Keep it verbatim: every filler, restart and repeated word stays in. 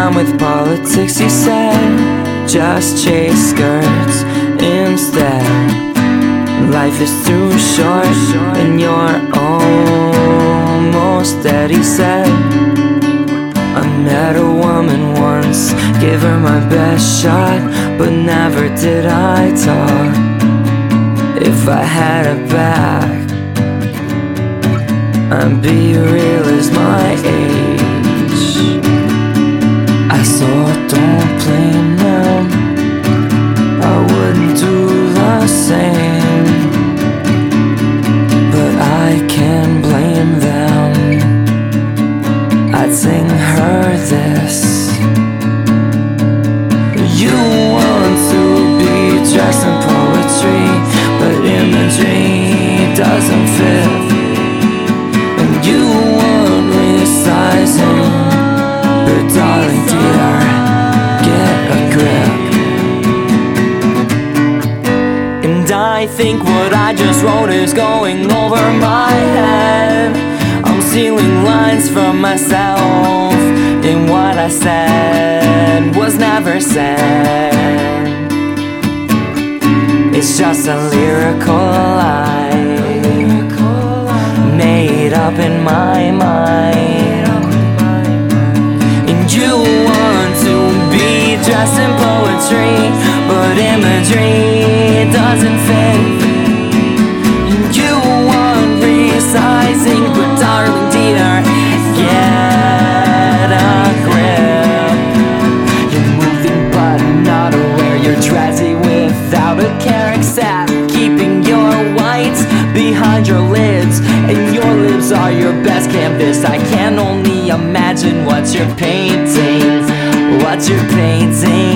time with politics, you said. Just chase skirts instead. Life is too short and you're almost dead, he said. I met a woman once, gave her my best shot, but never did I talk. If I had it back, I'd be real as my age. I saw, don't blame them, I wouldn't do the same, but I can blame them. I'd sing her this. You want to be dressed in poetry, but imagery doesn't fit. And you want resizing, but darling dear, get a grip. And I think what I just wrote is going over my head. I'm stealing lines from myself, and what I said was never said. It's just a lyrical lie, made up in my mind. And you want to be dressed in poetry, but imagery doesn't fit. And you want resizing, but darling dear, get a grip. You're moving but not aware, you're dressy without a care, except keeping your whites behind your lids. And your lips are your best canvas. I can only imagine what you're painting, what you're painting.